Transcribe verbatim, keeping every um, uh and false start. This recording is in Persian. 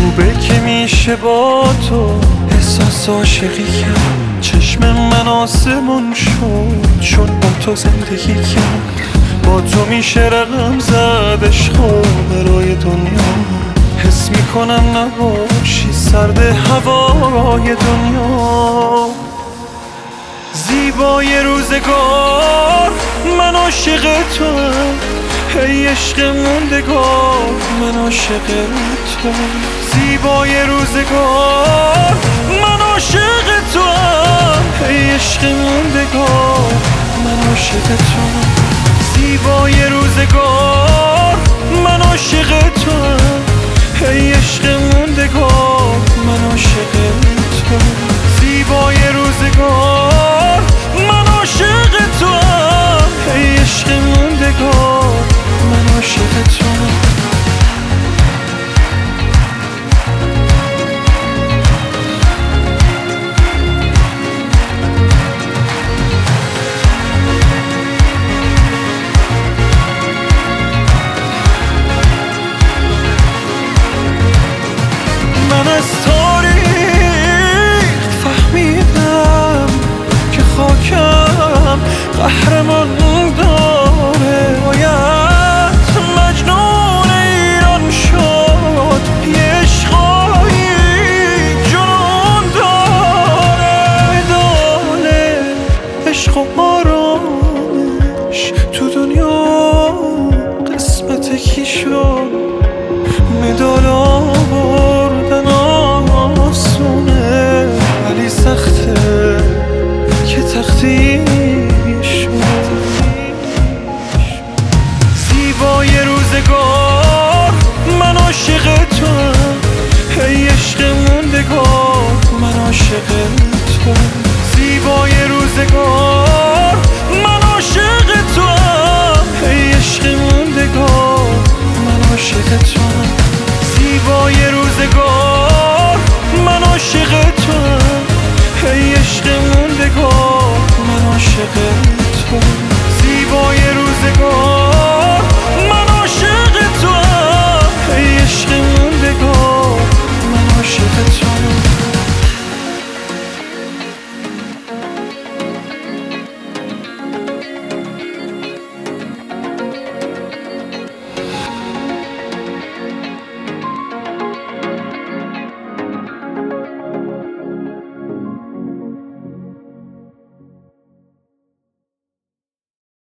خوبه که میشه با تو احساس عاشقی کرد. چشم من آسمون شد چون با تو زندگی کرد. با تو میشه رقم زد عشق و برای دنیا. حس میکنم نباشی سرد هوای دنیا. زیبای روزگار من عاشق توام، ای عشق موندگار من عاشق تو. زیبای روزگار من عاشق توام، ای عشق موندگار من عاشق تو. زیبای روزگار من عاشق توام، ای عشق موندگار من عاشق تو. زیبای روزگار من عاشق توام، ای عشق موندگار من عاشق تو. من از تاریخ فهمیدم که خاکم قهرمان داره. باید مجنون ایران شد، یه عشقایی جنون داره. دانه عشق و آرامش تو دنیا قسمت کی شد؟ مدال آوردن آسونه ولی سخته که تقدیر شد. زیبای روزگار من عاشق توام، ای عشق موندگار من عاشق تو. زیبای روزگار من عاشق توام، ای عشق موندگار من عاشق تو. زیبای روزگار من عاشق توام، ای عشق موندگار من عاشق